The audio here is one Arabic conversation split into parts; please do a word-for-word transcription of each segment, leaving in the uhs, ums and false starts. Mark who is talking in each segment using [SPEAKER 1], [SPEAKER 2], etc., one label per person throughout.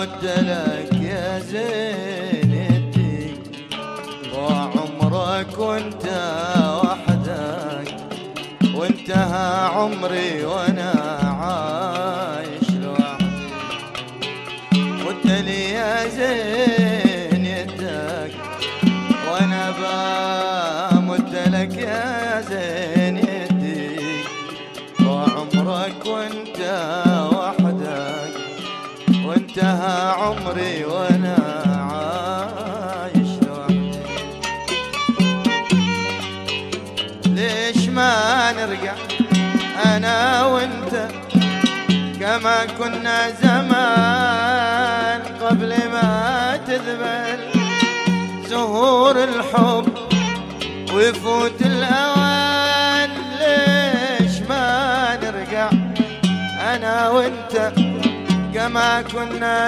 [SPEAKER 1] مد لك يا زينتي وعمرك وانت وحدك، وانتهى عمري وانا عايش لوحدي. مد لي يا زينتك وانا بمد لك يا زينتي وعمرك وانت وحدك، وانتهى عمري وانا عايش لوحدي. ليش ما نرجع انا وانت كما كنا زمان قبل ما تذبل زهور الحب ويفوت الاوان؟ ليش ما نرجع انا وانت كما كنا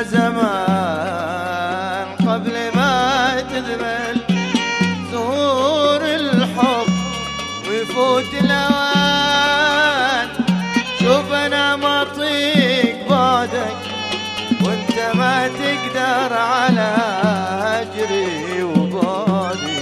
[SPEAKER 1] زمان قبل ما تذبل زهور الحب ويفوت الاوان؟ شوف انا ما اطيق بعدك وانت ما تقدر على هجري وبعدي.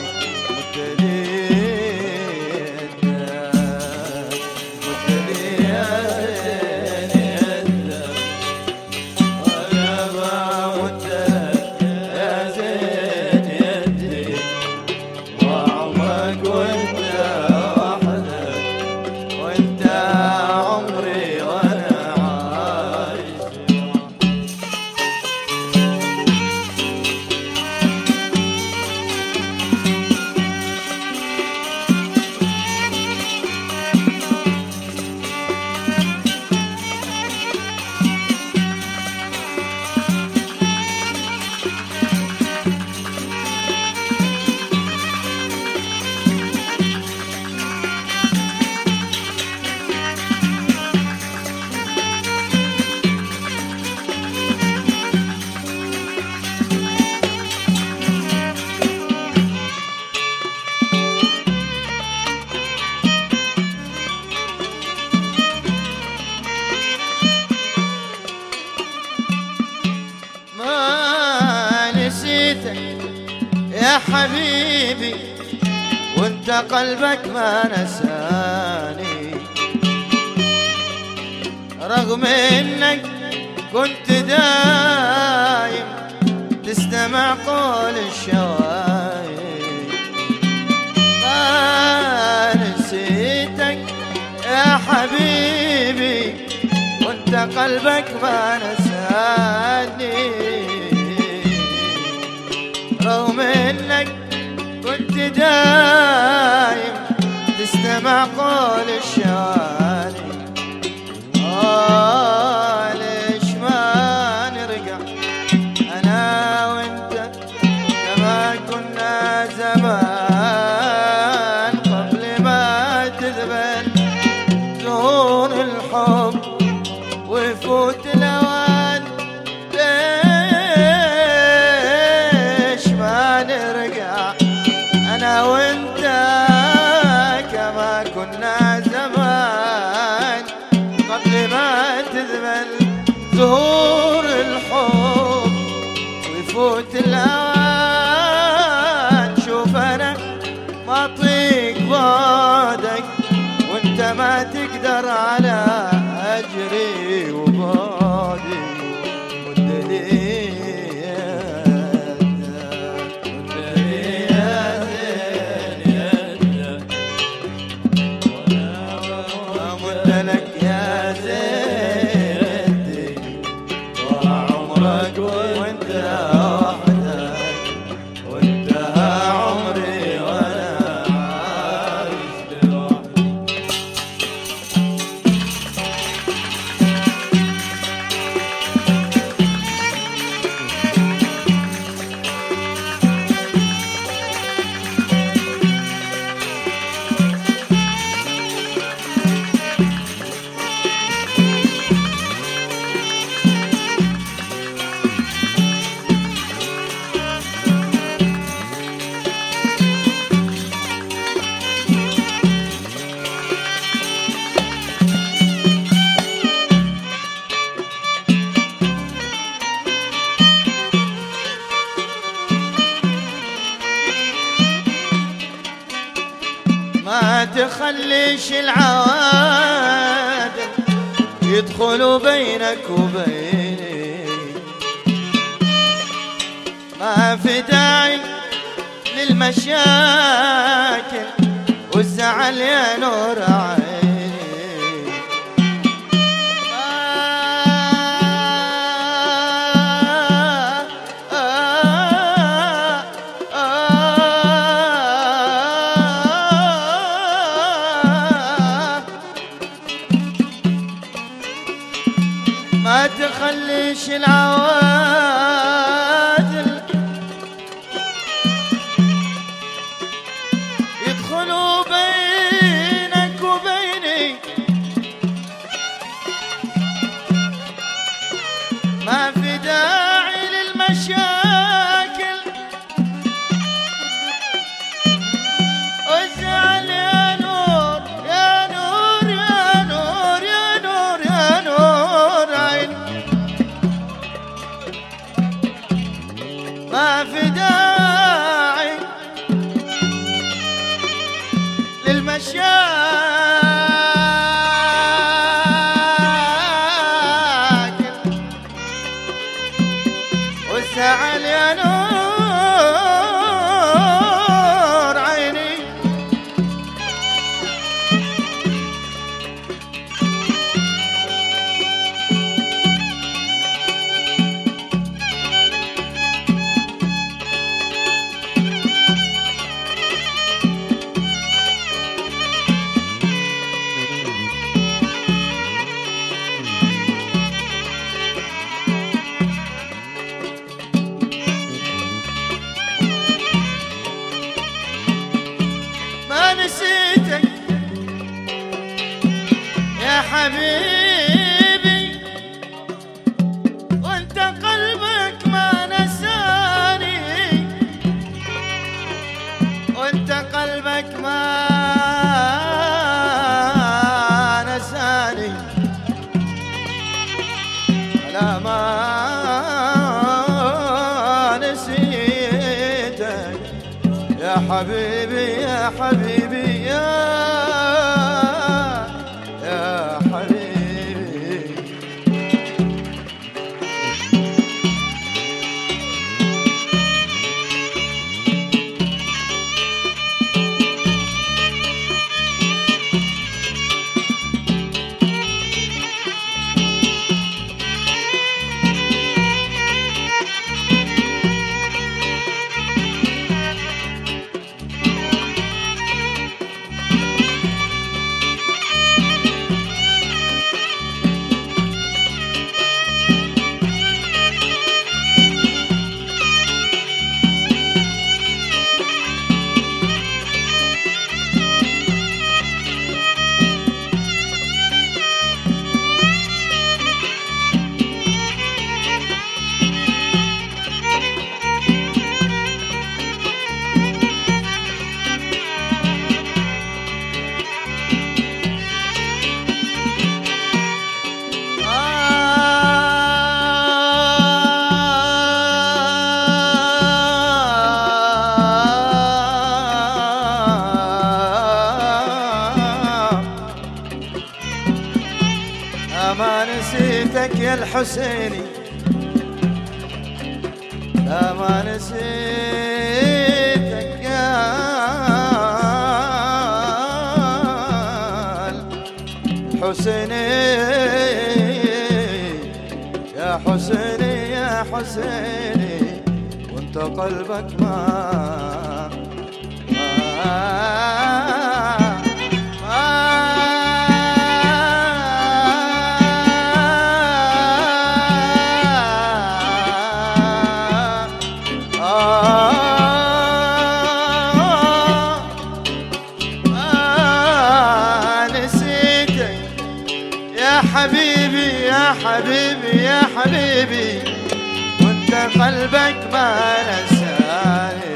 [SPEAKER 1] يا حبيبي وانت قلبك ما نساني، رغم انك كنت دايم تستمع قول الشوايب. ما نسيتك يا حبيبي وانت قلبك ما نساني، رغم انك كنت دايم تستمع قول الشوالي. آه ليش ما نرجع انا وانت كما كنا زمان قبل ما تذبل زهور الحب ويفوت الاوان؟ انا وانت كما كنا زمان ما تخليش العوادل يدخلوا بينك وبيني، ما في داعي للمشاكل والزعل يا نور عيني. ما تخليش العوادل يدخلوا بينك وبيني، ما في داعي للمشاكل والزعل يا نور يا نور يا نور يا نور يا نور عيني، ما في داعي للمشاكل والزعل يا نور عيني. ما نسيتك يا حبيبي وانت قلبك ما نساني، وانت قلبك ما نساني، لا ما نسيتك يا حبيبي يا حبيبي يا يا حبيبي. ما نسيتك يا الحسيني، لا ما نسيتك يا الحسيني، يا حسيني يا حسيني وانت قلبك ما حبيبي يا حبيبي يا حبيبي وانت قلبك ما نساني،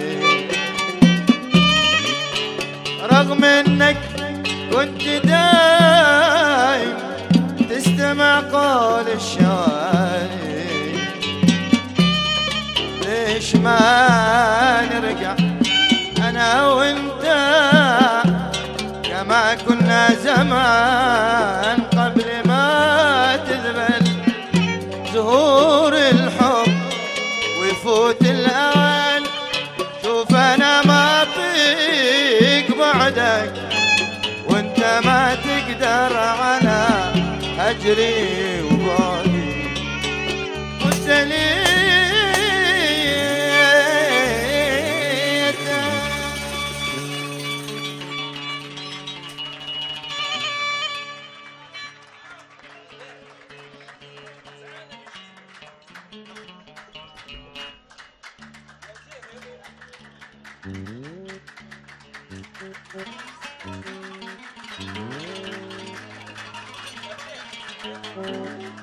[SPEAKER 1] رغم انك كنت دايم تستمع قول الشواني، ليش ما نرجع انا وانت زمان قبل ما تذبل زهور الحب ويفوت الأوان. شوف أنا ما أطيق بعدك وانت ما تقدر على هجري وبعدي. قلت لي Thank you.